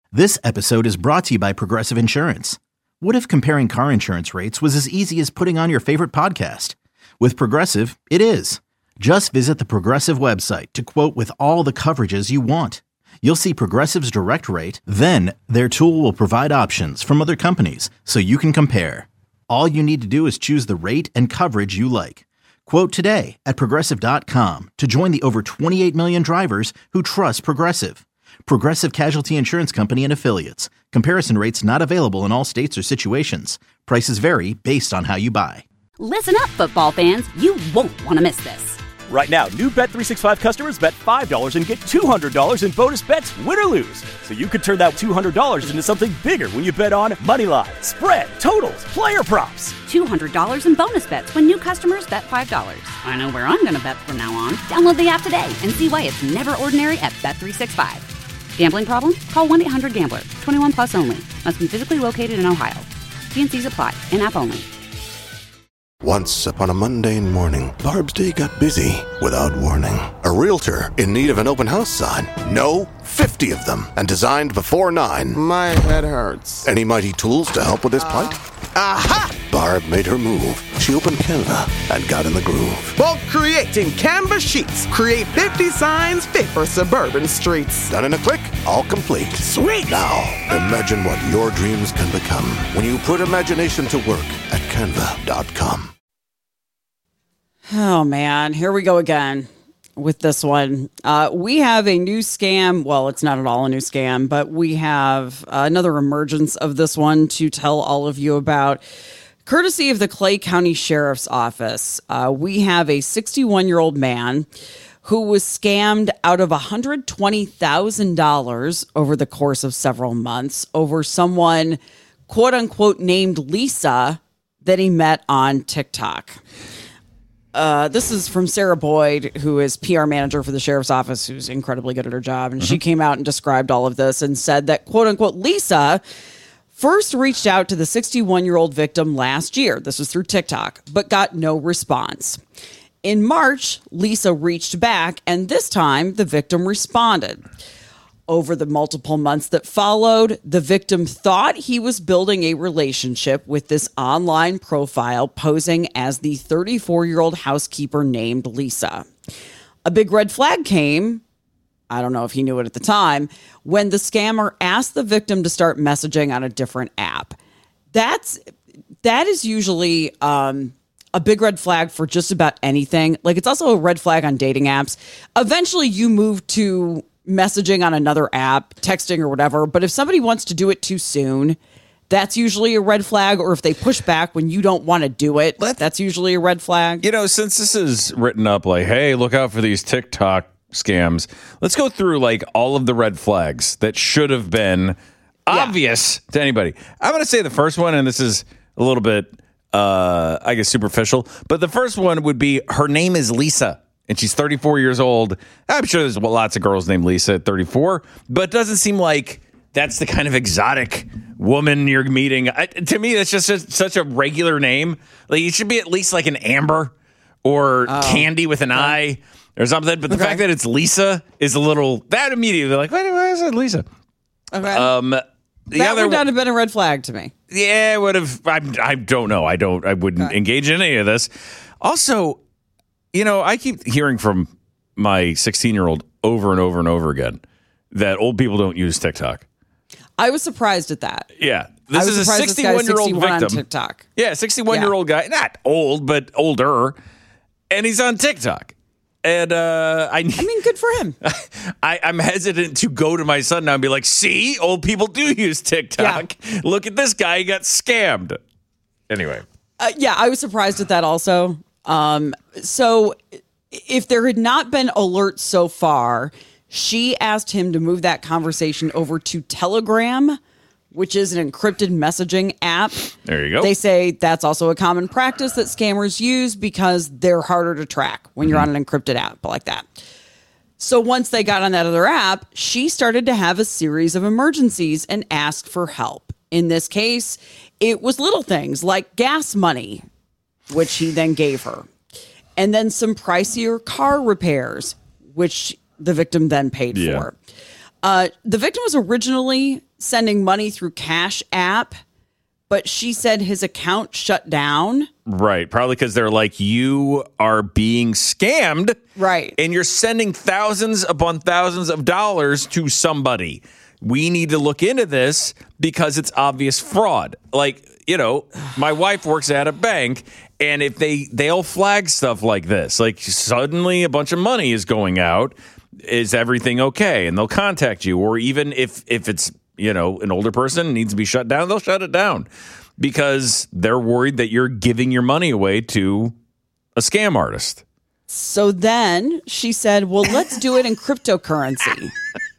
This episode is brought to you by Progressive Insurance. What if comparing car insurance rates was as easy as putting on your favorite podcast? With Progressive, it is. Just visit the Progressive website to quote with all the coverages you want. You'll see Progressive's direct rate, then their tool will provide options from other companies so you can compare. All you need to do is choose the rate and coverage you like. Quote today at Progressive.com to join the over 28 million drivers who trust Progressive. Progressive Casualty Insurance Company and Affiliates. Comparison rates not available in all states or situations. Prices vary based on how you buy. Listen up, football fans. You won't want to miss this. Right now, new Bet365 customers bet $5 and get $200 in bonus bets, win or lose. So you could turn that $200 into something bigger when you bet on moneyline, spread, totals, player props. $200 in bonus bets when new customers bet $5. I know where I'm going to bet from now on. Download the app today and see why it's never ordinary at Bet365. Gambling problem? Call 1-800-GAMBLER. 21 plus only. Must be physically located in Ohio. T&Cs apply. In-app only. Once upon a mundane morning, Barb's day got busy without warning. A realtor in need of an open house sign. No, 50 of them, and designed before 9. My head hurts. Any mighty tools to help with this plight? Aha! Barb made her move. She opened Canva and got in the groove. Bulk creating Canva sheets. Create 50 signs fit for suburban streets. Done in a click, all complete. Sweet! Now, imagine what your dreams can become when you put imagination to work at Canva.com. Oh, man. Here we go again with this one. We have a new scam. Well, it's not at all a new scam, but we have another emergence of this one to tell all of you about. Courtesy of the Clay County Sheriff's Office, we have a 61-year-old man who was scammed out of $120,000 over the course of several months over someone, quote unquote, named Lisa that he met on TikTok. This is from Sarah Boyd, who is PR manager for the sheriff's office, who's incredibly good at her job. And she came out and described all of this and said that, quote unquote, Lisa first reached out to the 61-year-old victim last year. This was through TikTok, but got no response. In March, Lisa reached back, and this time the victim responded. Over the multiple months that followed, the victim thought he was building a relationship with this online profile posing as the 34-year-old housekeeper named Lisa. A big red flag came, I don't know if he knew it at the time, when the scammer asked the victim to start messaging on a different app. That is usually a big red flag for just about anything. Like, it's also a red flag on dating apps. Eventually you move to messaging on another app, texting or whatever. But if somebody wants to do it too soon, that's usually a red flag. Or if they push back when you don't want to do it, that's usually a red flag. You know, since this is written up like, hey, look out for these TikTok scams, let's go through like all of the red flags that should have been obvious to anybody. I'm going to say the first one, and this is a little bit, I guess, superficial, but the first one would be her name is Lisa. And she's 34 years old. I'm sure there's lots of girls named Lisa at 34, but it doesn't seem like that's the kind of exotic woman you're meeting. To me, that's just such a regular name. Like, it should be at least like an Amber or Candy with an I or something. But the fact that it's Lisa is a little, that immediately, like, why is it Lisa? Okay. That would not have been a red flag to me. Yeah, it would have. I don't know. I wouldn't engage in any of this. Also, you know, I keep hearing from my 16-year-old over and over and over again that old people don't use TikTok. I was surprised at that. Yeah. This is a 61-year-old victim. On TikTok. Yeah, 61-year-old guy. Not old, but older. And he's on TikTok. And I mean, good for him. I'm hesitant to go to my son now and be like, see, old people do use TikTok. Yeah. Look at this guy. He got scammed. Anyway. Yeah, I was surprised at that also. So if there had not been alerts so far, she asked him to move that conversation over to Telegram, which is an encrypted messaging app. There you go. They say that's also a common practice that scammers use because they're harder to track when you're on an encrypted app like that. So once they got on that other app, she started to have a series of emergencies and asked for help. In this case, it was little things like gas money, which he then gave her, and then some pricier car repairs, which the victim then paid for. The victim was originally sending money through Cash App, but she said his account shut down. Right. Probably because they're like, you are being scammed. Right. And you're sending thousands upon thousands of dollars to somebody. We need to look into this because it's obvious fraud. Like, you know, my wife works at a bank, and if they'll flag stuff like this, like suddenly a bunch of money is going out. Is everything okay? And they'll contact you. Or even if it's, you know, an older person needs to be shut down, they'll shut it down because they're worried that you're giving your money away to a scam artist. So then she said, well, let's do it in cryptocurrency.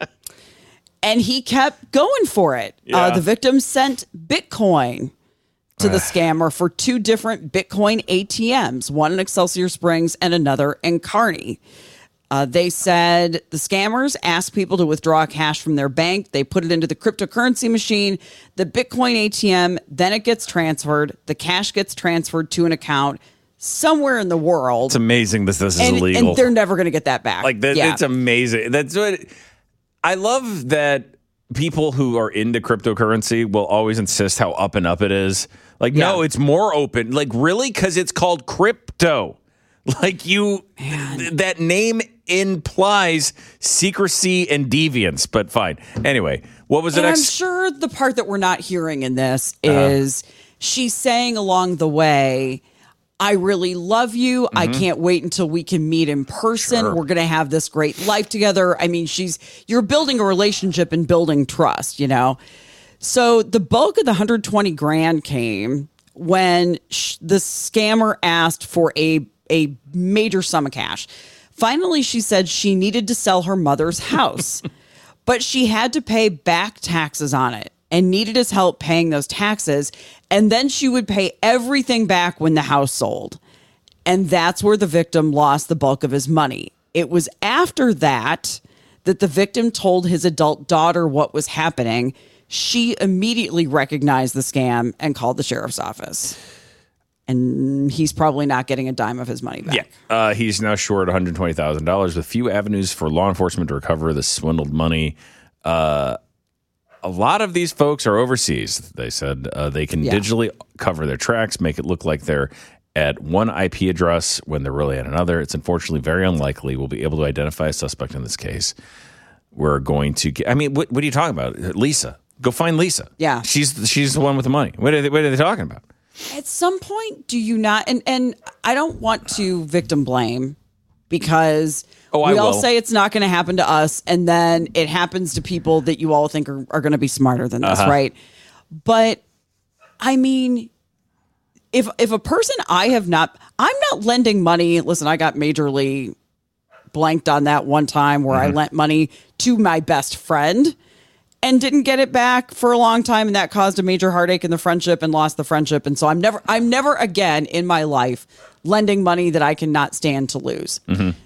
And he kept going for it. Yeah. The victim sent Bitcoin to the scammer for 2 different Bitcoin ATMs, one in Excelsior Springs and another in Kearney. They said the scammers asked people to withdraw cash from their bank. They put it into the cryptocurrency machine, the Bitcoin ATM, then it gets transferred. The cash gets transferred to an account somewhere in the world. It's amazing this is illegal. And they're never going to get that back. Like, it's amazing. That's what I love, that people who are into cryptocurrency will always insist how up and up it is. Like, no, it's more open. Like, really? Because it's called crypto. Like, that name implies secrecy and deviance, but fine. Anyway, what was the next? I'm sure the part that we're not hearing in this is she's saying along the way, I really love you. I can't wait until we can meet in person. Sure. We're going to have this great life together. I mean, you're building a relationship and building trust, you know? So the bulk of the $120,000 came when the scammer asked for a major sum of cash. Finally, she said she needed to sell her mother's house, but she had to pay back taxes on it and needed his help paying those taxes. And then she would pay everything back when the house sold. And that's where the victim lost the bulk of his money. It was after that the victim told his adult daughter what was happening. She immediately recognized the scam and called the sheriff's office. And he's probably not getting a dime of his money back. Yeah. He's now short $120,000 with few avenues for law enforcement to recover the swindled money. A lot of these folks are overseas. They said they can digitally cover their tracks, make it look like they're at one IP address when they're really at another. It's unfortunately very unlikely we'll be able to identify a suspect in this case. We're going to get, I mean, what are you talking about? Lisa. Go find Lisa. Yeah. She's the one with the money. What are they talking about? At some point, do you not? And I don't want to victim blame because we all say it's not going to happen to us. And then it happens to people that you all think are going to be smarter than this, right? But I mean, if a person I'm not lending money. Listen, I got majorly blanked on that one time where I lent money to my best friend and didn't get it back for a long time, and that caused a major heartache in the friendship and lost the friendship. And so I'm never again in my life lending money that I cannot stand to lose.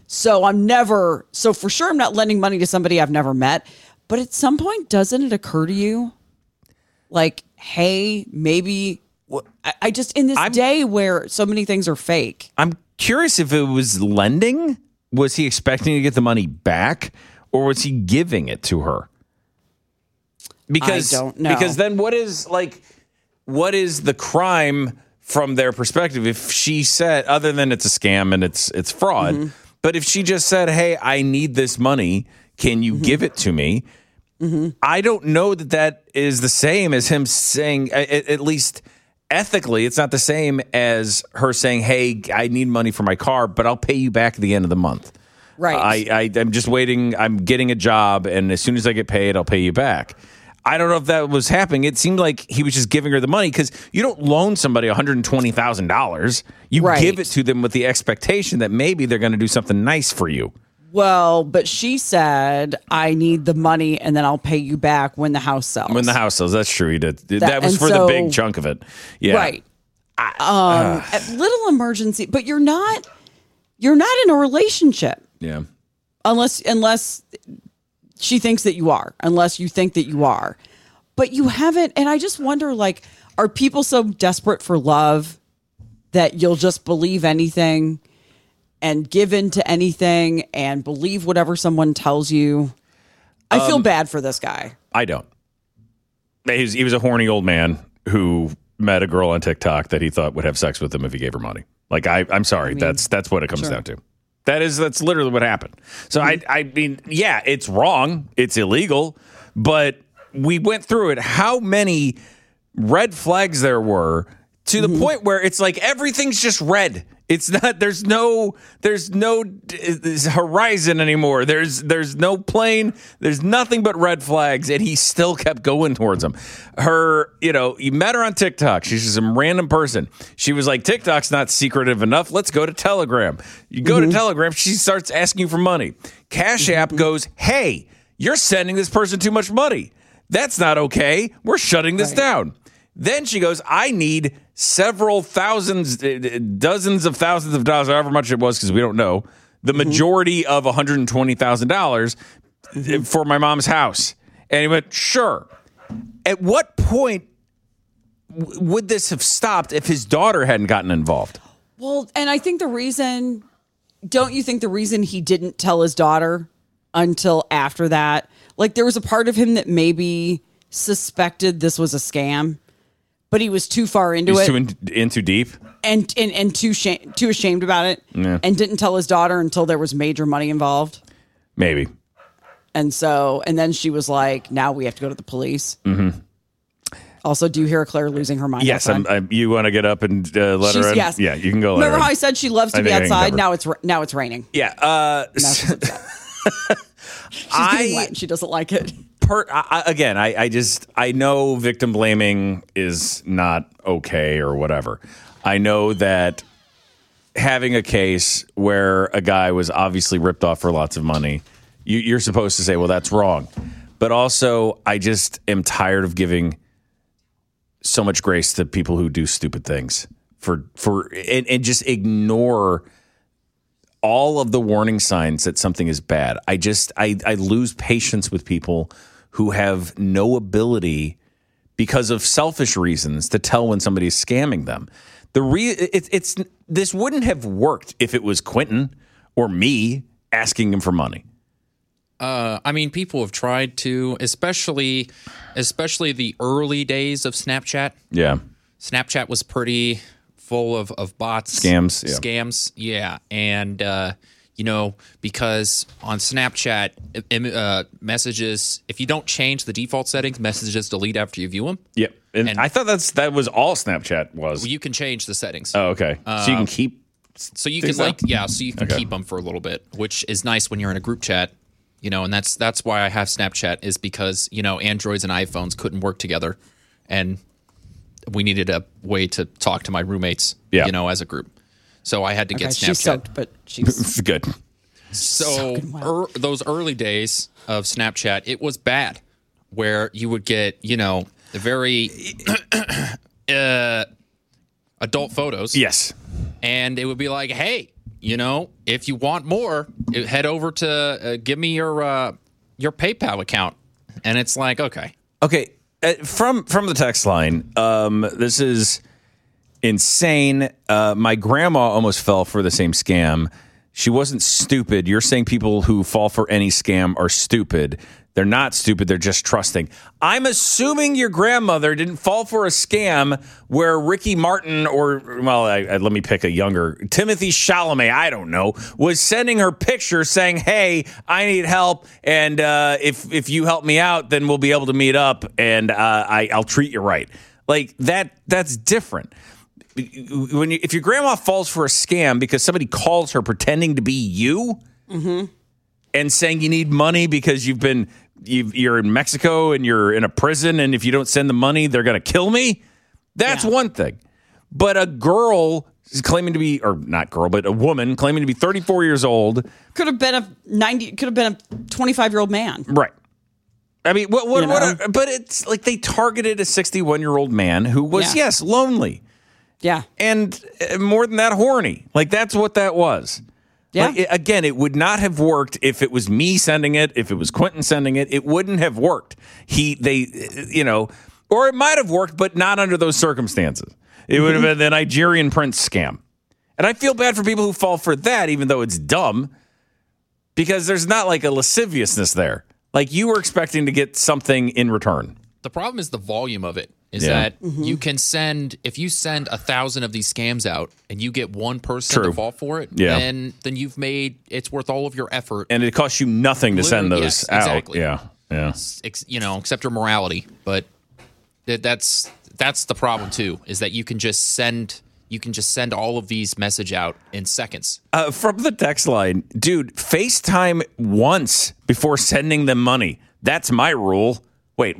So for sure I'm not lending money to somebody I've never met. But at some point, doesn't it occur to you, like, hey, maybe I just in this day where so many things are fake. I'm curious if it was lending. Was he expecting to get the money back, or was he giving it to her? Because I don't know. Because then what is the crime from their perspective if she said, other than it's a scam and it's fraud, but if she just said, hey, I need this money, can you give it to me? I don't know that is the same as him saying, at least ethically, it's not the same as her saying, hey, I need money for my car, but I'll pay you back at the end of the month. Right. I'm just waiting. I'm getting a job, and as soon as I get paid, I'll pay you back. I don't know if that was happening. It seemed like he was just giving her the money, because you don't loan somebody $120,000. You give it to them with the expectation that maybe they're going to do something nice for you. Well, but she said, I need the money and then I'll pay you back when the house sells. When the house sells. That's true. He did. That was for the big chunk of it. Yeah. Right. A little emergency, but you're not in a relationship. Yeah. Unless she thinks that you are, unless you think that you are, but you haven't. And I just wonder, like, are people so desperate for love that you'll just believe anything and give in to anything and believe whatever someone tells you? I feel bad for this guy. I don't. He was a horny old man who met a girl on TikTok that he thought would have sex with him if he gave her money. Like, I'm sorry. That's what it comes down to. That's literally what happened. So I mean, yeah, it's wrong. It's illegal, but we went through it. How many red flags there were to the point where it's like everything's just red. It's not. There's no horizon anymore. There's no plane. There's nothing but red flags, and he still kept going towards him. You met her on TikTok. She's just some random person. She was like, TikTok's not secretive enough. Let's go to Telegram. You go to Telegram. She starts asking you for money. Cash App goes, hey, you're sending this person too much money. That's not okay. We're shutting this down. Then she goes, I need several thousands, dozens of thousands of dollars, however much it was, because we don't know, the majority of $120,000 for my mom's house. And he went, sure. At what point would this have stopped if his daughter hadn't gotten involved? Well, and I think don't you think the reason he didn't tell his daughter until after that, like there was a part of him that maybe suspected this was a scam, but he was too far into it. In too deep? And too ashamed about it. Yeah. And didn't tell his daughter until there was major money involved. Maybe. And then she was like, now we have to go to the police. Mm-hmm. Also, do you hear Claire losing her mind? Yes, you want to get up and let her in? Yes. Yeah, you can go let her in. Remember how I said she loves to be outside? Now it's raining. Yeah. She's getting wet and she doesn't like it. I know victim blaming is not okay or whatever. I know that having a case where a guy was obviously ripped off for lots of money, you're supposed to say, well, that's wrong. But also, I just am tired of giving so much grace to people who do stupid things and just ignore all of the warning signs that something is bad. I lose patience with people who have no ability because of selfish reasons to tell when somebody is scamming them. This wouldn't have worked if it was Quentin or me asking him for money. I mean, people have tried to, especially the early days of Snapchat. Yeah. Snapchat was pretty full of bots. Scams. Yeah. And, because on Snapchat, messages, if you don't change the default settings, messages delete after you view them. Yep. And I thought that was all Snapchat was. Well, you can change the settings. Oh, okay. So you can keep. So you can keep them for a little bit, which is nice when you're in a group chat. And that's why I have Snapchat, is because, Androids and iPhones couldn't work together, and we needed a way to talk to my roommates, as a group. So I had to get Snapchat. She's soaked, but she's good. So those early days of Snapchat, it was bad, where you would get, very adult photos. Yes. And it would be like, hey, if you want more, head over to give me your PayPal account. And it's like, okay. From the text line, this is insane. My grandma almost fell for the same scam. She wasn't stupid. You're saying people who fall for any scam are stupid. They're not stupid. They're just trusting. I'm assuming your grandmother didn't fall for a scam where Ricky Martin let me pick a younger, Timothy Chalamet, I don't know, was sending her pictures saying, hey, I need help. And if you help me out, then we'll be able to meet up and I'll treat you right. Like that's different. If your grandma falls for a scam because somebody calls her pretending to be you and saying you need money because you're in Mexico and you're in a prison, and if you don't send the money, they're going to kill me. That's one thing. But a girl claiming to be, or not girl, but a woman claiming to be 34 years old could have been a 25-year-old man. Right. I mean, but it's like they targeted a 61-year-old man who was, yes, lonely. Yeah. And more than that, horny. Like, that's what that was. Yeah. Like, again, it would not have worked if it was me sending it, if it was Quentin sending it. It wouldn't have worked. Or it might have worked, but not under those circumstances. It would have been the Nigerian prince scam. And I feel bad for people who fall for that, even though it's dumb, because there's not like a lasciviousness there. Like, you were expecting to get something in return. The problem is the volume of it. That you can send, if you send 1,000 of these scams out and you get one person to fall for it, then you've made, it's worth all of your effort. And it costs you nothing to send those out. Exactly. Yeah. Except your morality. But that's the problem too, is that you can just send all of these message out in seconds. From the text line, dude, FaceTime once before sending them money. That's my rule. Wait,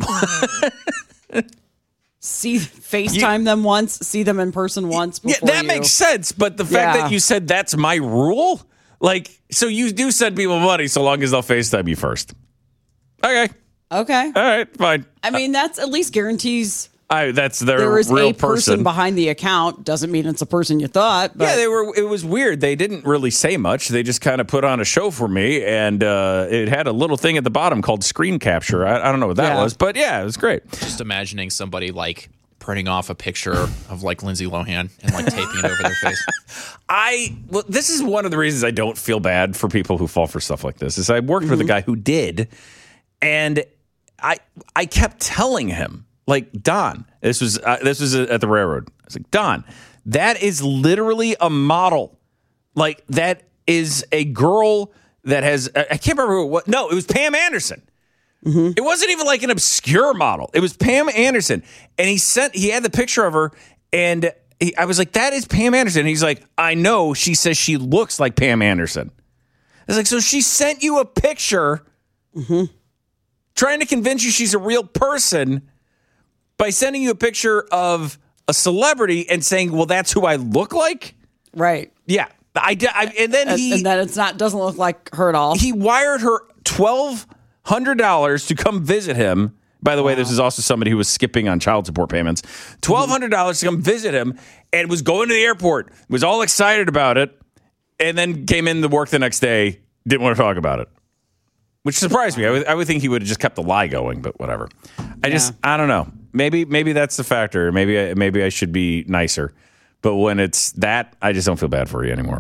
FaceTime them once, see them in person once before that makes sense, but the fact that you said that's my rule, like, so you do send people money so long as they'll FaceTime you first. Okay. All right, fine. I mean, that's at least guarantees that's their there is real a person behind the account. Doesn't mean it's a person you thought. But. Yeah, it was weird. They didn't really say much. They just kind of put on a show for me, and it had a little thing at the bottom called screen capture. I don't know what that was, but yeah, it was great. Just imagining somebody like printing off a picture of like Lindsay Lohan and like taping it over their face. This is one of the reasons I don't feel bad for people who fall for stuff like this. Is I worked with a guy who did, and I kept telling him. Like, Don, this was at the railroad. I was like, Don, that is literally a model. Like, that is a girl that has, I can't remember what, no, it was Pam Anderson. It wasn't even like an obscure model. It was Pam Anderson. And he had the picture of her, and I was like, that is Pam Anderson. And he's like, I know, she says she looks like Pam Anderson. I was like, so she sent you a picture trying to convince you she's a real person by sending you a picture of a celebrity and saying, well, that's who I look like? Right. Yeah. And then it doesn't look like her at all. He wired her $1,200 to come visit him. By the way, this is also somebody who was skipping on child support payments. $1,200 to come visit him and was going to the airport, was all excited about it, and then came in to work the next day, didn't want to talk about it. Which surprised me. I would think he would have just kept the lie going, but whatever. I don't know. Maybe that's the factor. Maybe I should be nicer. But when it's that, I just don't feel bad for you anymore.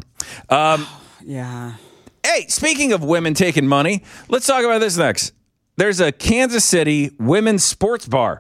Hey, speaking of women taking money, let's talk about this next. There's a Kansas City women's sports bar.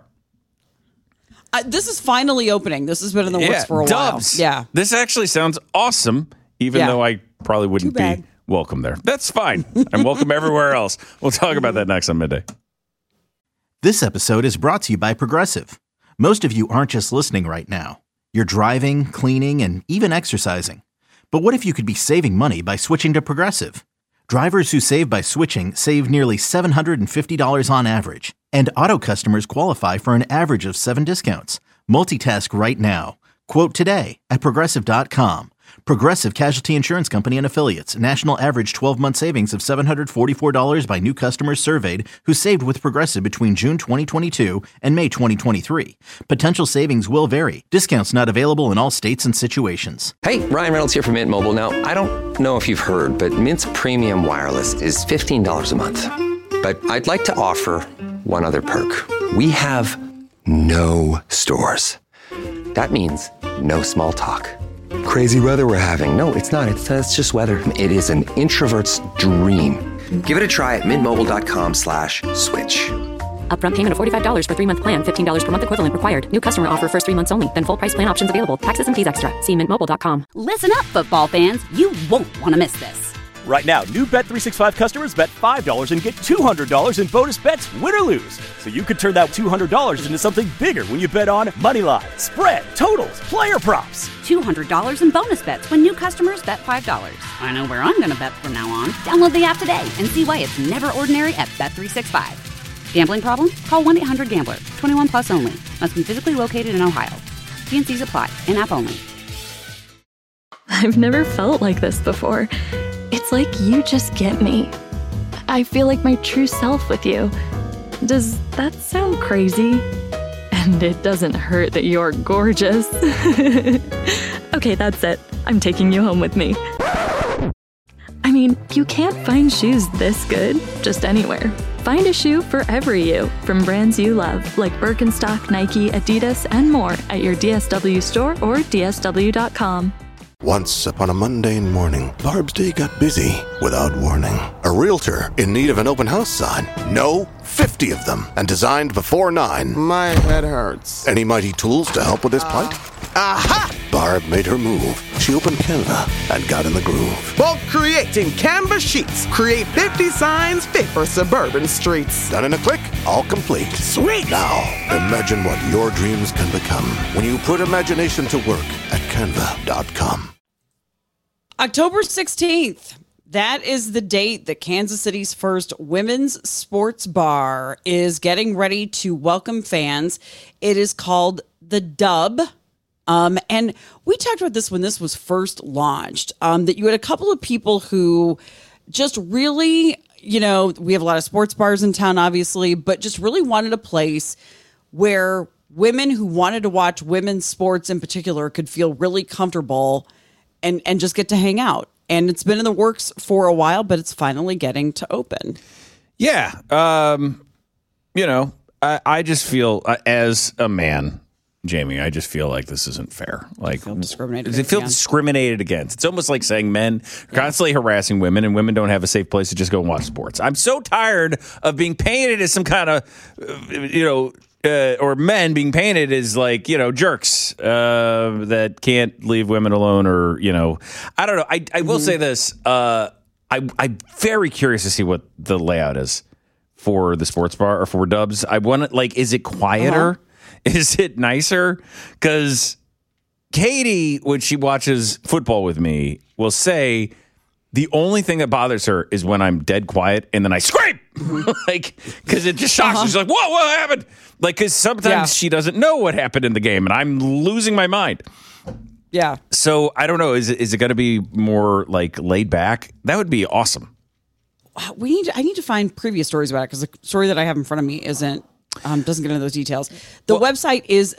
This is finally opening. This has been in the works for a Dubs. while. Yeah. This actually sounds awesome, even though I probably wouldn't be welcome there. That's fine. I'm welcome everywhere else. We'll talk about that next on Midday. This episode is brought to you by Progressive. Most of you aren't just listening right now. You're driving, cleaning, and even exercising. But what if you could be saving money by switching to Progressive? Drivers who save by switching save nearly $750 on average. And auto customers qualify for an average of 7 discounts. Multitask right now. Quote today at Progressive.com. Progressive Casualty Insurance Company and Affiliates. National average 12-month savings of $744 by new customers surveyed who saved with Progressive between June 2022 and May 2023. Potential savings will vary. Discounts not available in all states and situations. Hey, Ryan Reynolds here from Mint Mobile. Now, I don't know if you've heard, but Mint's premium wireless is $15 a month. But I'd like to offer one other perk. We have no stores. That means no small talk. Crazy weather we're having. No, it's not. It's just weather. It is an introvert's dream. Give it a try at mintmobile.com/switch. Upfront payment of $45 for 3-month plan. $15 per month equivalent required. New customer offer first 3 months only. Then full price plan options available. Taxes and fees extra. See mintmobile.com. Listen up, football fans. You won't want to miss this. Right now, new Bet365 customers bet $5 and get $200 in bonus bets, win or lose. So you could turn that $200 into something bigger when you bet on moneyline, spread, totals, player props. $200 in bonus bets when new customers bet $5. I know where I'm going to bet from now on. Download the app today and see why it's never ordinary at Bet365. Gambling problem? Call 1-800-GAMBLER. 21 plus only. Must be physically located in Ohio. T&Cs apply. In-app only. I've never felt like this before. It's like you just get me. I feel like my true self with you. Does that sound crazy? And it doesn't hurt that you're gorgeous. Okay, that's it. I'm taking you home with me. I mean, you can't find shoes this good just anywhere. Find a shoe for every you from brands you love, like Birkenstock, Nike, Adidas, and more at your DSW store or DSW.com. Once upon a mundane morning, Barb's day got busy without warning. A realtor in need of an open house sign? No 50 of them, and designed before 9. My head hurts. Any mighty tools to help with this plight? Aha! Barb made her move. She opened Canva and got in the groove. Bulk creating Canva sheets. Create 50 signs fit for suburban streets. Done in a click, all complete. Sweet! Now, imagine what your dreams can become when you put imagination to work at canva.com. October 16th. That is the date that Kansas City's first women's sports bar is getting ready to welcome fans. It is called The Dub. And we talked about this when this was first launched, that you had a couple of people who just really, we have a lot of sports bars in town, obviously, but just really wanted a place where women who wanted to watch women's sports in particular could feel really comfortable and just get to hang out. And it's been in the works for a while, but it's finally getting to open. Yeah. I just feel as a man, Jamie, I just feel like this isn't fair. Like, feel discriminated against. It's almost like saying men are constantly harassing women and women don't have a safe place to just go and watch sports. I'm so tired of being painted as some kind of, or men being painted as like, jerks that can't leave women alone or, I don't know. I will say this. I'm very curious to see what the layout is for the sports bar or for Dubs. I want to, is it quieter? Uh-huh. Is it nicer? Because Katie, when she watches football with me, will say the only thing that bothers her is when I'm dead quiet and then I scream. Because it just shocks her. She's like, whoa, what happened? Because sometimes she doesn't know what happened in the game and I'm losing my mind. Yeah. So I don't know. Is it going to be more laid back? That would be awesome. I need to find previous stories about it because the story that I have in front of me doesn't get into those details. The website is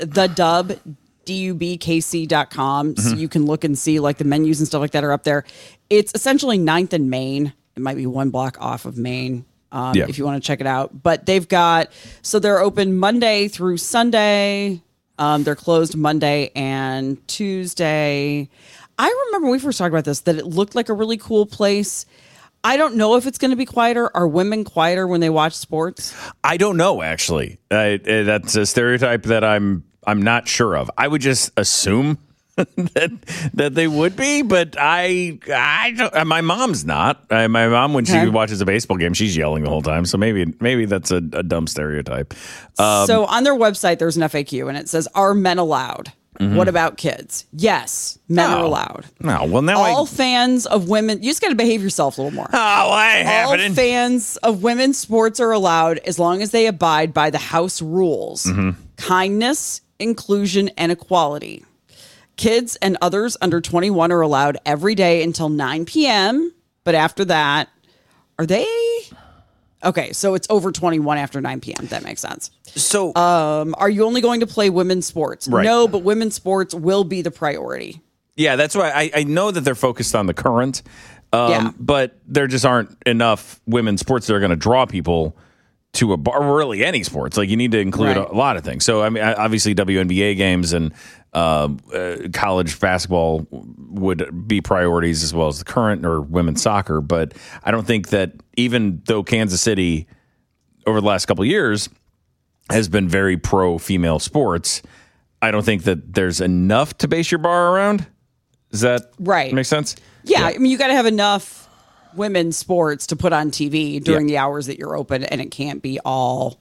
thedubkc.com, so you can look and see the menus and stuff like that are up there. It's essentially 9th and Main. It might be one block off of Main if you want to check it out. But they're open Monday through Sunday. They're closed Monday and Tuesday. I remember when we first talked about this that it looked like a really cool place. I don't know if it's going to be quieter. Are women quieter when they watch sports? I don't know, actually. That's a stereotype that I'm not sure of. I would just assume that they would be, but I don't. My mom's not. My mom, when she watches a baseball game, she's yelling the whole time. So maybe that's a dumb stereotype. So on their website, there's an FAQ, and it says, "Are men allowed?" Mm-hmm. What about kids? Yes, men are allowed. No, well now all fans of women. You just got to behave yourself a little more. All fans of women's sports are allowed as long as they abide by the house rules: kindness, inclusion, and equality. Kids and others under 21 are allowed every day until 9 p.m. But after that, are they? Okay, so it's over 21 after 9 p.m. That makes sense. So, are you only going to play women's sports? Right. No, but women's sports will be the priority. Yeah, that's why I know that they're focused on the current, but there just aren't enough women's sports that are going to draw people to a bar, or really any sports. You need to include a lot of things. So, I mean, obviously WNBA games and college basketball would be priorities as well as the current or women's soccer. But I don't think that even though Kansas City over the last couple of years has been very pro female sports, I don't think that there's enough to base your bar around. Does that make sense? Yeah. I mean, you got to have enough women's sports to put on TV during the hours that you're open, and it can't be all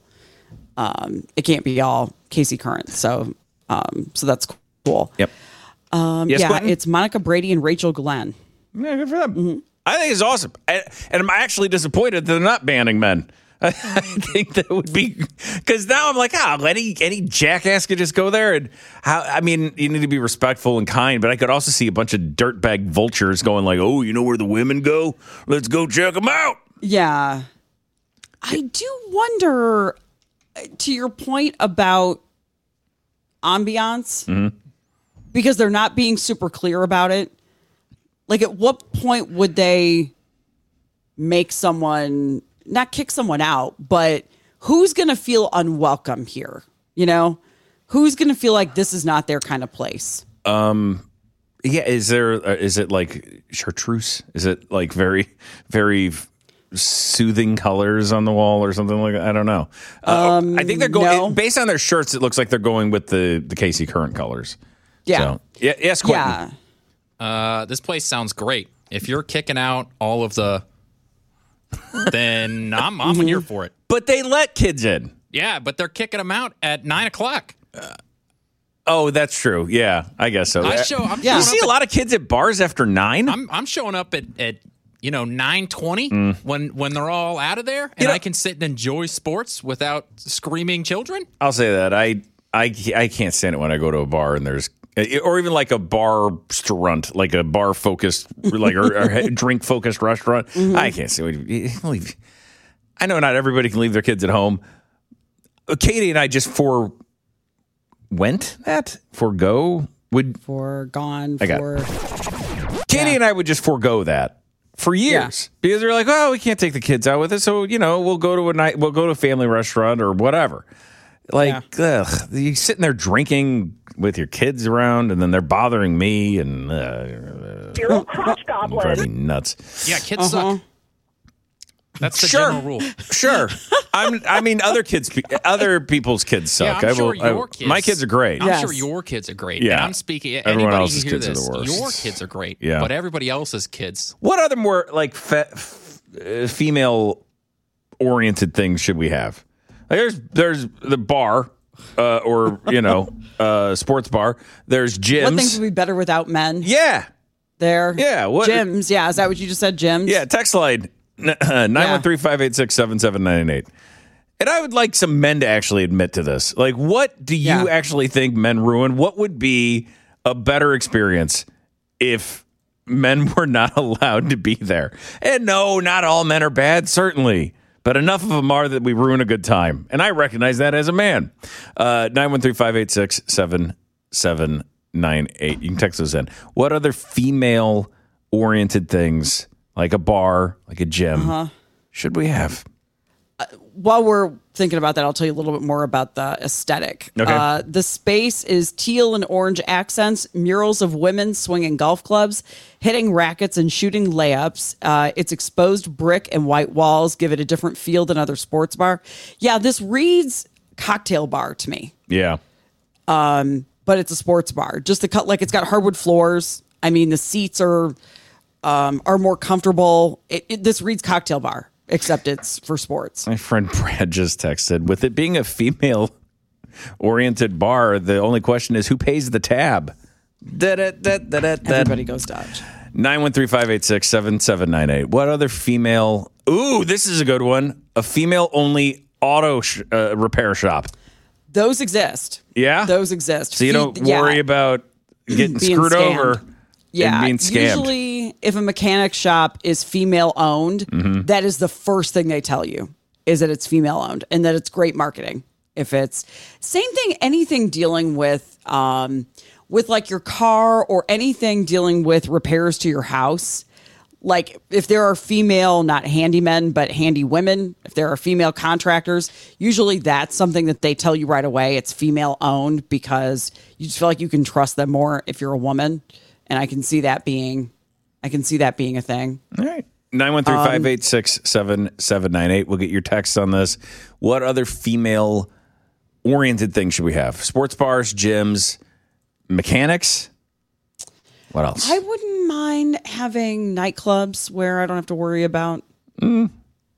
KC Current. So that's cool. Yep. It's Monica Brady and Rachel Glenn. Yeah, good for them. Mm-hmm. I think it's awesome. And I'm actually disappointed that they're not banning men. I think that would be, because now I'm like, any jackass could just go there. And you need to be respectful and kind, but I could also see a bunch of dirtbag vultures going oh, you know where the women go? Let's go check them out. Yeah. I do wonder, to your point about ambiance, because they're not being super clear about it. At what point would they make someone, not kick someone out, but who's going to feel unwelcome here? Who's going to feel like this is not their kind of place? Is it like chartreuse? Is it very, very soothing colors on the wall or something like that. I don't know. I think they're going based on their shirts. It looks like they're going with the KC Current colors. Yeah. So, yes, Quentin. Yeah. This place sounds great. If you're kicking out all of the, then I'm here for it. But they let kids in. Yeah, but they're kicking them out at 9:00. Oh, that's true. Yeah, I guess so. You see a lot of kids at bars after 9? I'm showing up at 9:20 when they're all out of there, and I can sit and enjoy sports without screaming children. I'll say that I can't stand it when I go to a bar and there's, or even like a bar restaurant, like a bar focused, like or drink focused restaurant. I can't stand it. I know not everybody can leave their kids at home. Katie and I just forego. Katie and I would just forego that for years because they're like, oh, we can't take the kids out with us, so we'll go to a family restaurant or whatever. Like, you sitting there drinking with your kids around, and then they're bothering me, and you're a crotch goblin. Driving me nuts. Yeah, kids suck. That's the general rule. Sure. Other people's kids suck. Yeah, I'm sure your kids. My kids are great. I'm sure your kids are great. Yeah. And I'm speaking. Everyone Anybody else's who hear kids are this, the worst. your kids are great. Yeah. But everybody else's kids. What other more like female oriented things should we have? Like, there's the bar, or sports bar. There's gyms. What things would be better without men? Yeah. Gyms. Yeah. Is that what you just said? Gyms. Yeah. Text line 913-586-7798. And I would like some men to actually admit to this. Like, what do you actually think men ruin? What would be a better experience if men were not allowed to be there? And no, not all men are bad, certainly. But enough of them are that we ruin a good time. And I recognize that as a man. 913-586-7798. You can text those in. What other female-oriented things, like a bar, like a gym, should we have? While we're thinking about that, I'll tell you a little bit more about the aesthetic. Okay. The space is teal and orange accents, murals of women swinging golf clubs, hitting rackets and shooting layups. It's exposed brick and white walls give it a different feel than other sports bar. Yeah, this reads cocktail bar to me. Yeah. But it's a sports bar. Just the cut, like it's got hardwood floors. I mean, the seats are more comfortable. This reads cocktail bar. Except it's for sports. My friend Brad just texted, with it being a female-oriented bar, the only question is who pays the tab? Everybody goes Dodge. 913-586-7798. What other female... Ooh, this is a good one. A female-only auto repair shop. Those exist. Yeah? Those exist. So you don't worry about getting screwed over. Yeah, being scammed. Usually if a mechanic shop is female owned, that is the first thing they tell you is that it's female owned and that it's great marketing. If it's same thing, anything dealing with like your car or anything dealing with repairs to your house. Like if there are female, not handymen, but handy women, if there are female contractors, usually that's something that they tell you right away. It's female owned because you just feel like you can trust them more if you're a woman. And I can see that being a thing. All right. 913-586-7798. We'll get your text on this. What other female-oriented things should we have? Sports bars, gyms, mechanics? What else? I wouldn't mind having nightclubs where I don't have to worry about, if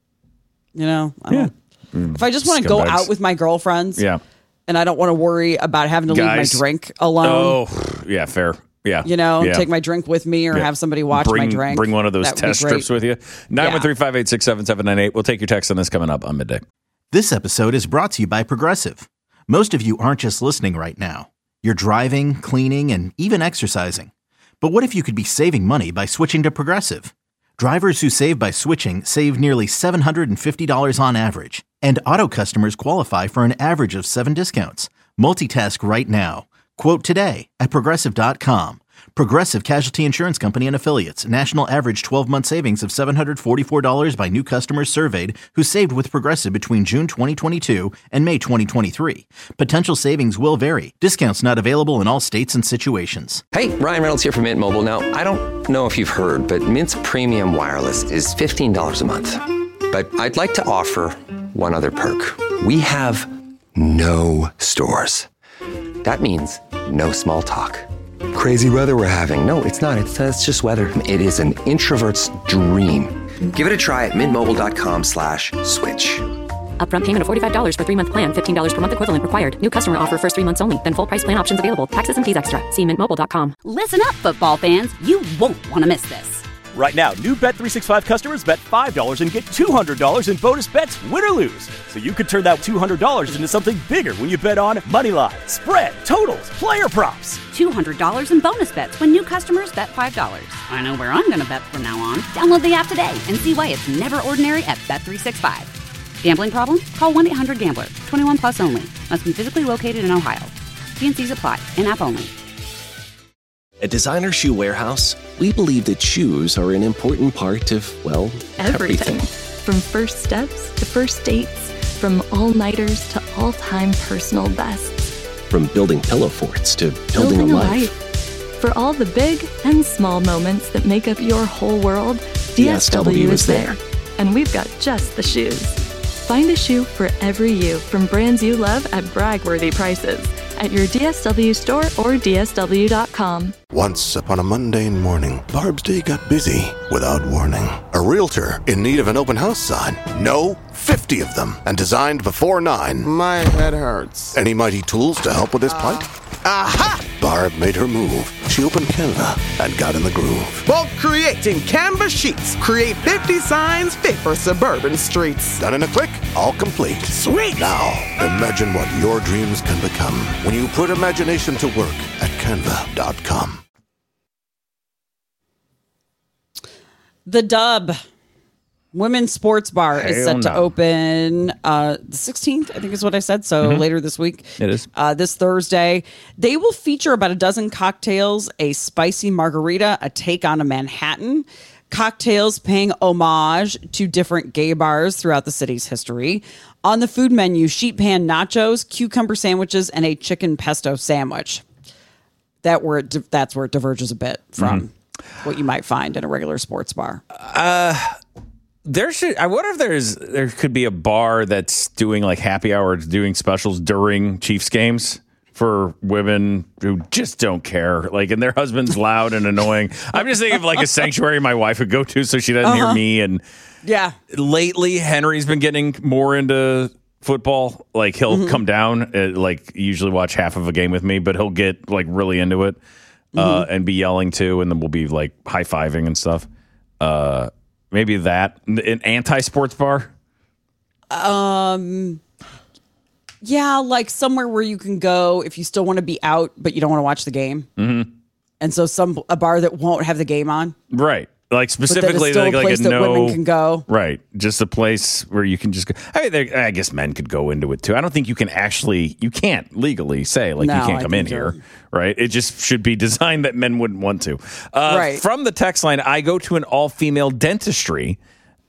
I just want to go out with my girlfriends and I don't want to worry about having to leave my drink alone. Oh, yeah, fair. Yeah. Take my drink with me or have somebody watch my drink. Bring one of those test strips with you. 913-586-7798. We'll take your text on this coming up on Midday. This episode is brought to you by Progressive. Most of you aren't just listening right now. You're driving, cleaning, and even exercising. But what if you could be saving money by switching to Progressive? Drivers who save by switching save nearly $750 on average. And auto customers qualify for an average of 7 discounts. Multitask right now. Quote today at Progressive.com. Progressive Casualty Insurance Company and Affiliates. National average 12-month savings of $744 by new customers surveyed who saved with Progressive between June 2022 and May 2023. Potential savings will vary. Discounts not available in all states and situations. Hey, Ryan Reynolds here from Mint Mobile. Now, I don't know if you've heard, but Mint's premium wireless is $15 a month. But I'd like to offer one other perk. We have no stores. That means no small talk. Crazy weather we're having. No, it's not. It's just weather. It is an introvert's dream. Give it a try at mintmobile.com/switch. Upfront payment of $45 for 3-month plan. $15 per month equivalent required. New customer offer first 3 months only. Then full price plan options available. Taxes and fees extra. See mintmobile.com. Listen up, football fans. You won't want to miss this. Right now, new Bet365 customers bet $5 and get $200 in bonus bets, win or lose. So you could turn that $200 into something bigger when you bet on Moneyline, spread, totals, player props. $200 in bonus bets when new customers bet $5. I know where I'm going to bet from now on. Download the app today and see why it's never ordinary at Bet365. Gambling problem? Call 1-800-GAMBLER. 21 plus only. Must be physically located in Ohio. T&Cs apply. In-app only. At Designer Shoe Warehouse, we believe that shoes are an important part of, well, everything. From first steps to first dates, from all-nighters to all-time personal bests. From building pillow forts to building a life. For all the big and small moments that make up your whole world, DSW is there. And we've got just the shoes. Find a shoe for every you from brands you love at brag-worthy prices at your DSW store or DSW.com. Once upon a mundane morning, Barb's day got busy without warning. A realtor in need of an open house sign. No, 50 of them, and designed before 9. My head hurts. Any mighty tools to help with this plight? Aha! Barb made her move. She opened Canva and got in the groove. Bulk creating Canva sheets. Create 50 signs fit for suburban streets. Done in a click, all complete. Sweet! Now, imagine what your dreams can become when you put imagination to work at Canva.com. The Dub Women's Sports Bar is set to open the 16th, I think is what I said. So later this week. It is. This Thursday. They will feature about a dozen cocktails, a spicy margarita, a take on a Manhattan. Cocktails paying homage to different gay bars throughout the city's history. On the food menu, sheet pan nachos, cucumber sandwiches, and a chicken pesto sandwich. That's where it diverges a bit from what you might find in a regular sports bar. I wonder if there could be a bar that's doing like happy hour, doing specials during Chiefs games for women who just don't care. Like, and their husband's loud and annoying. I'm just thinking of like a sanctuary my wife would go to so she doesn't hear me. And yeah, lately Henry's been getting more into football. Like he'll come down, like usually watch half of a game with me, but he'll get like really into it and be yelling too. And then we'll be like high-fiving and stuff. Maybe that, an anti-sports bar? Yeah, like somewhere where you can go if you still want to be out, but you don't want to watch the game. Mm-hmm. And so a bar that won't have the game on. Right. Like specifically like a place that women can go. Right. Just a place where you can just go. I mean, I guess men could go into it too. I don't think you can't legally say like you can't come in here. Right. It just should be designed that men wouldn't want to. Right. From the text line, I go to an all-female dentistry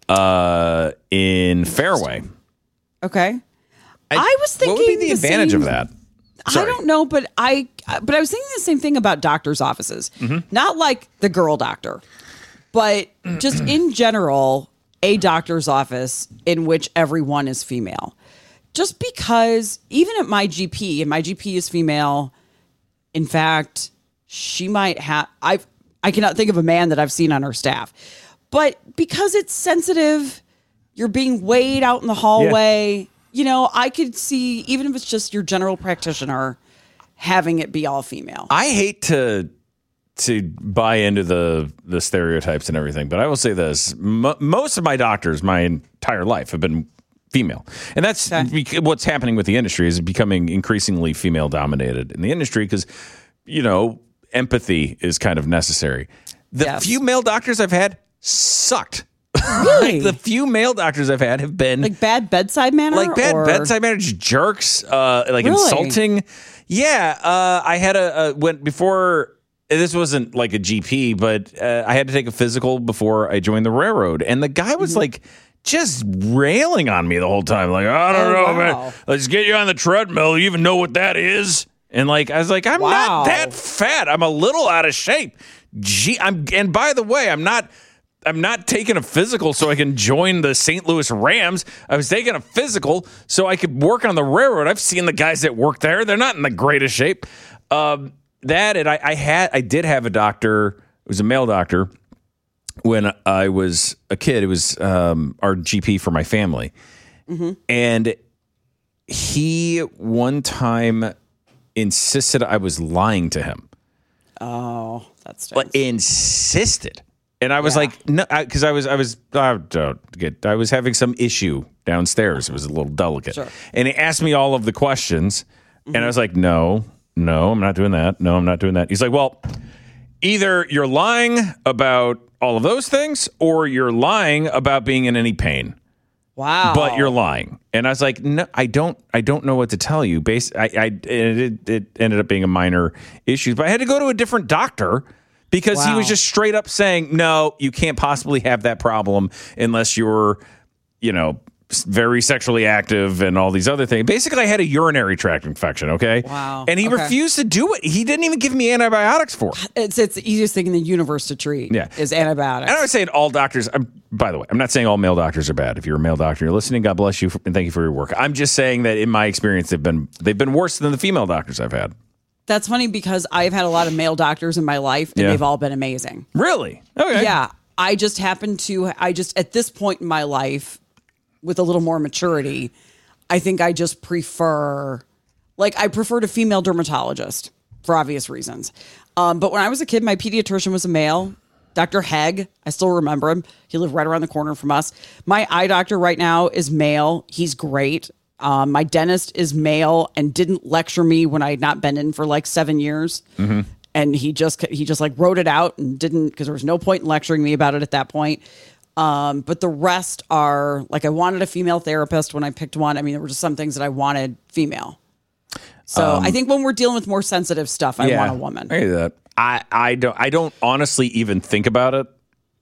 in Fairway. Okay. I was thinking, what would be the advantage of that? Sorry. I don't know, but I was thinking the same thing about doctors' offices. Not like the girl doctor, but just in general, a doctor's office in which everyone is female. Just because even at my GP, and my GP is female, in fact, she might have, I cannot think of a man that I've seen on her staff, but because it's sensitive, you're being weighed out in the hallway. Yeah. You know, I could see, even if it's just your general practitioner, having it be all female. I hate to buy into the stereotypes and everything, but I will say this. Most of my doctors, my entire life, have been female. And that's what's happening with the industry, is becoming increasingly female-dominated in the industry because, you know, empathy is kind of necessary. The few male doctors I've had sucked. Really? Like the few male doctors I've had have been like bad bedside manner, bedside manner, just jerks, insulting. Yeah, I had went before. This wasn't like a GP, but I had to take a physical before I joined the railroad, and the guy was like just railing on me the whole time. Like, I don't know, man. Let's get you on the treadmill. You even know what that is? And like, I was like, I'm not that fat. I'm a little out of shape. And by the way, I'm not I'm not taking a physical so I can join the St. Louis Rams. I was taking a physical so I could work on the railroad. I've seen the guys that work there. They're not in the greatest shape. I did have a doctor. It was a male doctor when I was a kid. It was our GP for my family. Mm-hmm. And he one time insisted I was lying to him. Oh, that's insisted. And I was like, no, because I was having some issue downstairs. It was a little delicate. Sure. And he asked me all of the questions. Mm-hmm. And I was like, no, I'm not doing that. No, I'm not doing that. He's like, well, either you're lying about all of those things or you're lying about being in any pain. Wow. But you're lying. And I was like, no, I don't know what to tell you. It ended up being a minor issue, but I had to go to a different doctor because he was just straight up saying, no, you can't possibly have that problem unless you're, very sexually active and all these other things. Basically, I had a urinary tract infection, okay? Wow. And he refused to do it. He didn't even give me antibiotics for it. It's the easiest thing in the universe to treat is antibiotics. And I was saying all doctors, by the way, I'm not saying all male doctors are bad. If you're a male doctor, you're listening, God bless you, and thank you for your work. I'm just saying that in my experience, they've been worse than the female doctors I've had. That's funny because I've had a lot of male doctors in my life, and they've all been amazing. Really? Okay. Yeah. I just at this point in my life, with a little more maturity, I think I just preferred a female dermatologist for obvious reasons. But when I was a kid, my pediatrician was a male, Dr. Hegg. I still remember him. He lived right around the corner from us. My eye doctor right now is male. He's great. My dentist is male and didn't lecture me when I had not been in for like 7 years. Mm-hmm. And he just like wrote it out and didn't, because there was no point in lecturing me about it at that point. But the rest are like, I wanted a female therapist when I picked one. I mean, there were just some things that I wanted female. So I think when we're dealing with more sensitive stuff, I want a woman. I hear that. I don't honestly even think about it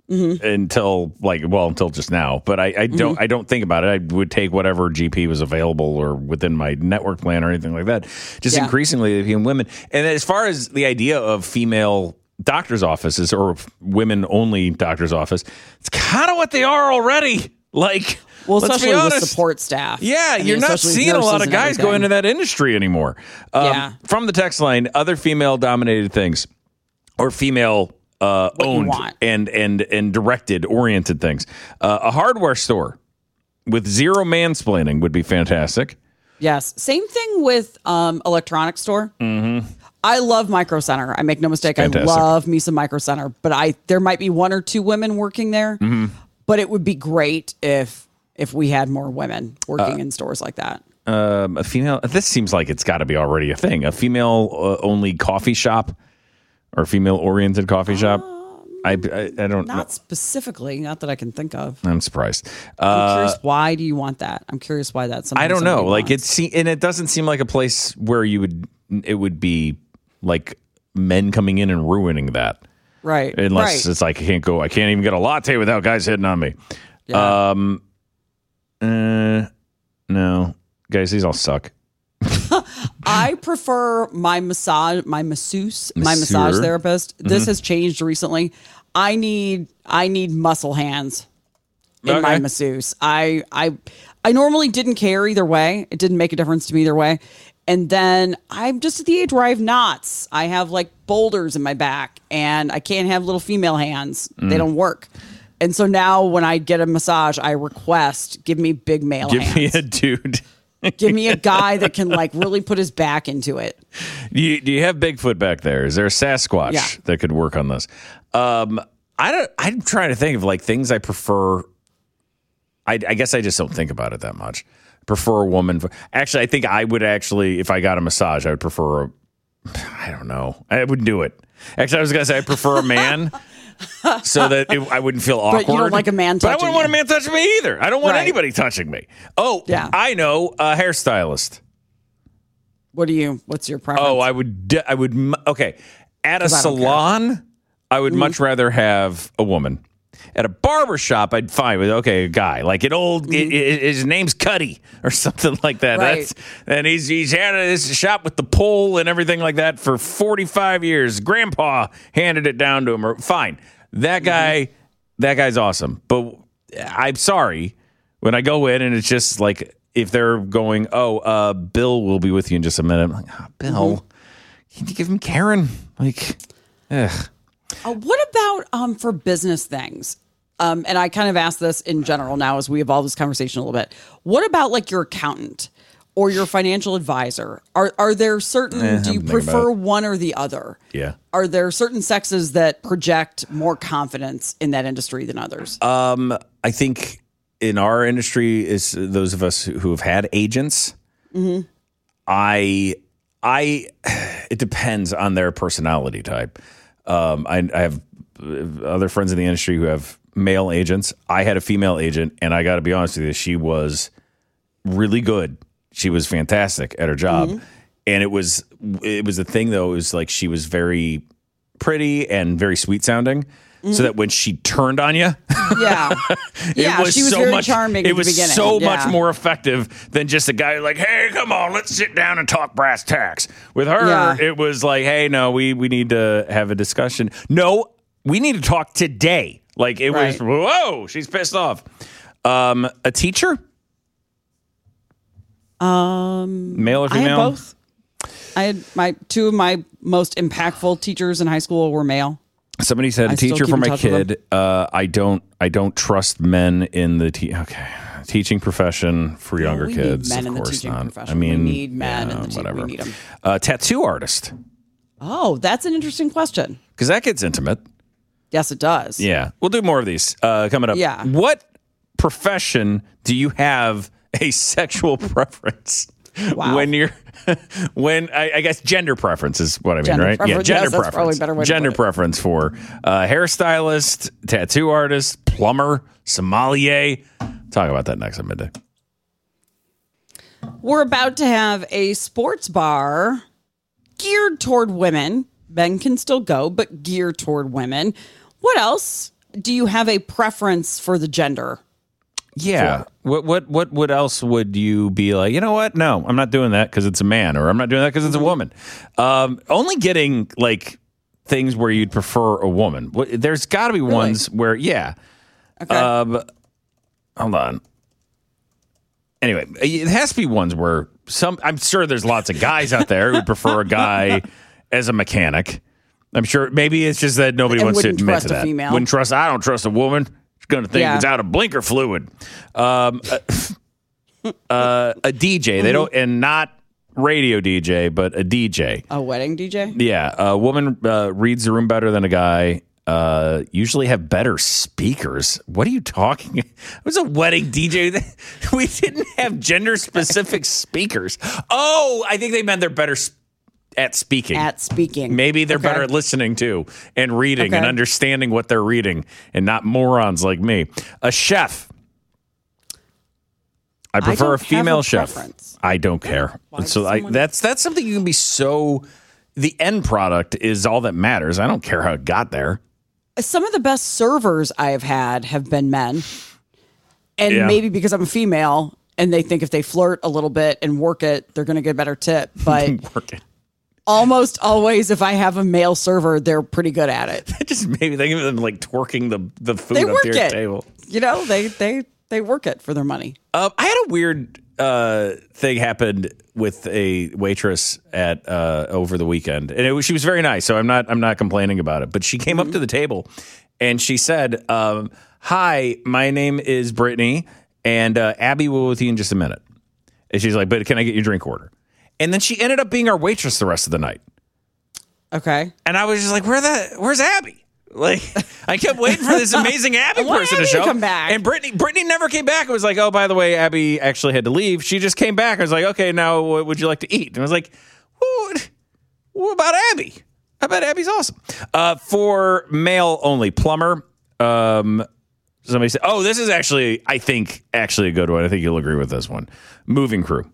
until just now. But I don't think about it. I would take whatever GP was available or within my network plan or anything like that. Just increasingly being women. And as far as the idea of female doctor's offices or women only doctor's office, it's kind of what they are already. Like, well, let's especially be honest, with support staff. Yeah, you're not seeing a lot of guys go into that industry anymore. From the text line, other female dominated things or female owned and directed oriented things. A hardware store with zero mansplaining would be fantastic. Yes. Same thing with electronics store. Mm-hmm. I love Micro Center. I make no mistake. I love me some Micro Center, but there might be one or two women working there, but it would be great if we had more women working in stores like that. A female, this seems like it's got to be already a thing. A female only coffee shop or female oriented coffee shop. I don't know. Not specifically, not that I can think of. I'm surprised. I'm curious, why do you want that? I'm curious why that's something. I don't know. Like wants. And it doesn't seem like a place where it would be like men coming in and ruining that. Right. Unless it's like I can't even get a latte without guys hitting on me. Yeah. No. Guys, these all suck. I prefer my massage therapist. This has changed recently. I need muscle hands in my masseuse. I normally didn't care either way. It didn't make a difference to me either way. And then I'm just at the age where I have knots. I have like boulders in my back and I can't have little female hands. They don't work. And so now when I get a massage, I request, give me big male hands. Give me a dude. Give me a guy that can like really put his back into it. Do you have Bigfoot back there? Is there a Sasquatch that could work on this? I'm trying to think of like things I prefer. I guess I just don't think about it that much. Prefer a woman. Actually, I think I would if I got a massage, I would prefer I don't know. I wouldn't do it. Actually, I was going to say I prefer a man so that I wouldn't feel awkward. But you don't like a man touching But I wouldn't want a man touching me either. I don't want anybody touching me. Oh, yeah. I know, a hairstylist. What's your preference? Oh, I would, okay. At a salon, I would much rather have a woman. At a barber shop, I'd fine with a guy like an old. His name's Cuddy or something like that. Right. And he's had this shop with the pole and everything like that for 45 years. Grandpa handed it down to him. Fine, that guy that guy's awesome. But I'm sorry when I go in and it's just like if they're going, Bill will be with you in just a minute. I'm like, Bill, can you give him Karen? Like, ugh. What about for business things? And I kind of ask this in general now as we evolve this conversation a little bit. What about like your accountant or your financial advisor? Are there certain, do you prefer one or the other? Yeah. Are there certain sexes that project more confidence in that industry than others? I think in our industry is those of us who have had agents. Mm-hmm. It depends on their personality type. I have other friends in the industry who have male agents. I had a female agent, and I got to be honest with you, she was really good. She was fantastic at her job. Mm-hmm. And it was the thing, though, it was like she was very pretty and very sweet sounding. Mm-hmm. So that when she turned on you, she was so very charming. It was so Yeah. much more effective than just a guy like, "Hey, come on, let's sit down and talk brass tacks." With her, it was like, "Hey, no, we need to have a discussion. No, we need to talk today." Like it was, whoa, she's pissed off. A teacher, male or female? I had both. I had two of my most impactful teachers in high school were male. Somebody said a teacher for my kid. I don't trust men in the teaching profession for younger kids. Need men of in the course teaching not. profession. I mean, we need men in the teaching. whatever. We need them. Tattoo artist. Oh, that's an interesting question. Because that gets intimate. Yes, it does. Yeah, we'll do more of these coming up. Yeah. What profession do you have a sexual preference? Wow. When I guess gender preference is what I mean, Gender right? preference. Gender Yes, that's preference. probably a better way to Gender put it. preference for hairstylist, tattoo artist, plumber, sommelier. Talk about that next on Midday. We're about to have a sports bar geared toward women. Men can still go, but geared toward women. What else? Do you have a preference for the gender? Yeah. What else would you be like, you know what? No, I'm not doing that because it's a man, or I'm not doing that because it's a woman. Only getting like things where you'd prefer a woman. There's got to be ones where, yeah. Okay. Hold on. Anyway, it has to be ones where I'm sure there's lots of guys out there who prefer a guy as a mechanic. I'm sure maybe it's just that nobody wants to admit to that. Female. I don't trust a woman. Going to think it's out of blinker fluid. A DJ, they don't, and not radio DJ, but a DJ. A wedding DJ? Yeah, a woman reads the room better than a guy. Usually have better speakers. What are you talking? It was a wedding DJ. We didn't have gender specific speakers. Oh, I think they meant they're better at speaking. Maybe they're better at listening to and reading and understanding what they're reading and not morons like me. A chef. I prefer a female chef. Preference. I don't care. That's something you can be so. The end product is all that matters. I don't care how it got there. Some of the best servers I have had have been men. And maybe because I'm a female and they think if they flirt a little bit and work it, they're going to get a better tip. But work it. Almost always, if I have a male server, they're pretty good at it. Just maybe think of them like twerking the food They up work to your it. table. You know, they work it for their money. I had a weird thing happened with a waitress at over the weekend, and she was very nice. So I'm not complaining about it. But she came up to the table, and she said, "Hi, my name is Brittany, and Abby will be with you in just a minute." And she's like, "But can I get your drink order?" And then she ended up being our waitress the rest of the night. Okay. And I was just like, where's Abby? Like, I kept waiting for this amazing Abby person to show up. Come back. And Brittany never came back. It was like, oh, by the way, Abby actually had to leave. She just came back. I was like, okay, now what would you like to eat? And I was like, what about Abby? I bet Abby's awesome. For male only, plumber. Somebody said, oh, this is actually a good one. I think you'll agree with this one. Moving crew.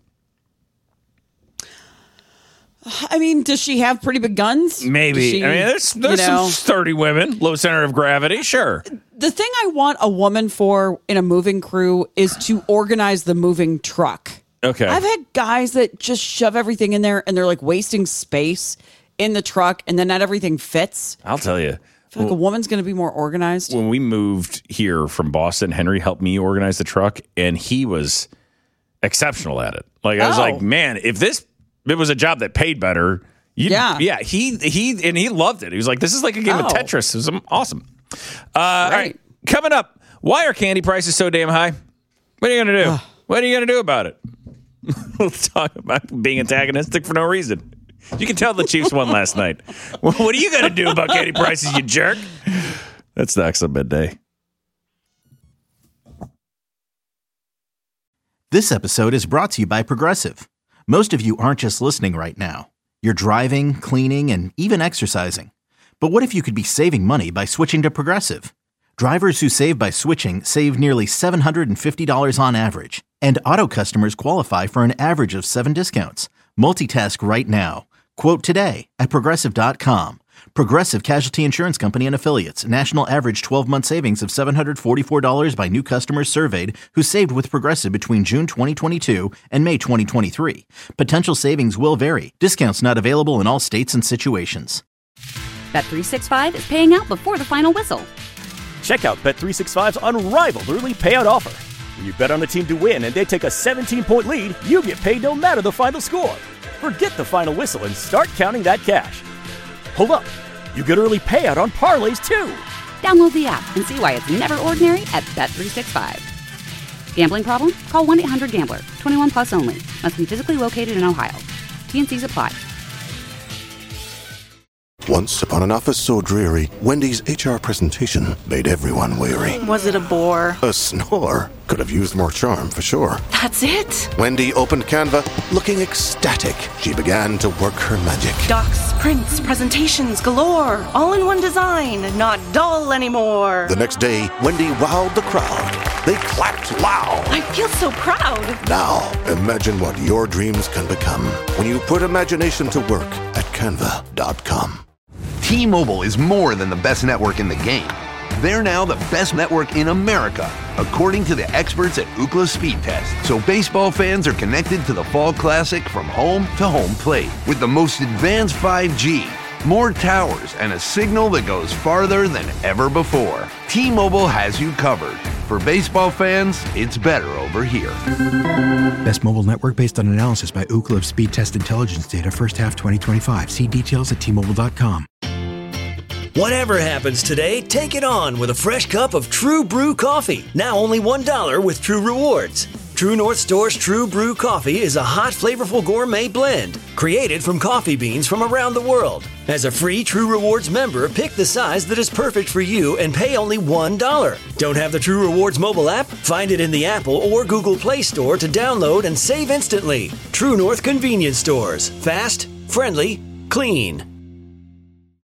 I mean, does she have pretty big guns? Maybe. There's some sturdy women, low center of gravity. Sure. The thing I want a woman for in a moving crew is to organize the moving truck. Okay. I've had guys that just shove everything in there and they're like wasting space in the truck and then not everything fits. I'll tell you. I feel like a woman's going to be more organized. When we moved here from Boston, Henry helped me organize the truck, and he was exceptional at it. Like, I was like, man, if it was a job that paid better, he loved it. He was like, this is like a game of Tetris. It was awesome. All right, coming up, why are candy prices so damn high? What are you going to do? What are you going to do about it? We'll talk about being antagonistic for no reason. You can tell the Chiefs won last night. What are you going to do about candy prices, you jerk? That's next on Midday. This episode is brought to you by Progressive. Most of you aren't just listening right now. You're driving, cleaning, and even exercising. But what if you could be saving money by switching to Progressive? Drivers who save by switching save nearly $750 on average. And auto customers qualify for an average of 7 discounts. Multitask right now. Quote today at Progressive.com. Progressive Casualty Insurance Company and Affiliates. National average 12-month savings of $744 by new customers surveyed who saved with Progressive between June 2022 and May 2023. Potential savings will vary. Discounts not available in all states and situations. Bet365 is paying out before the final whistle. Check out Bet365's unrivaled early payout offer. When you bet on a team to win and they take a 17-point lead, you get paid no matter the final score. Forget the final whistle and start counting that cash. Hold up. You get early payout on parlays, too. Download the app and see why it's never ordinary at Bet365. Gambling problem? Call 1-800-GAMBLER. 21 plus only. Must be physically located in Ohio. T&Cs apply. Once upon an office so dreary, Wendy's HR presentation made everyone weary. Was it a bore? A snore could have used more charm for sure. That's it? Wendy opened Canva, looking ecstatic. She began to work her magic. Docs, prints, presentations galore, all in one design, not dull anymore. The next day, Wendy wowed the crowd. They clapped loud. I feel so proud. Now, imagine what your dreams can become when you put imagination to work at Canva.com. T-Mobile is more than the best network in the game. They're now the best network in America, according to the experts at Ookla Speed Test. So baseball fans are connected to the Fall Classic from home to home plate with the most advanced 5G, more towers, and a signal that goes farther than ever before. T-Mobile has you covered. For baseball fans, it's better over here. Best mobile network based on analysis by Ookla of Speed Test Intelligence data first half 2025. See details at T-Mobile.com. Whatever happens today, take it on with a fresh cup of True Brew coffee. Now only $1 with True Rewards. True North Store's True Brew coffee is a hot, flavorful gourmet blend created from coffee beans from around the world. As a free True Rewards member, pick the size that is perfect for you and pay only $1. Don't have the True Rewards mobile app? Find it in the Apple or Google Play Store to download and save instantly. True North Convenience Stores. Fast, friendly, clean.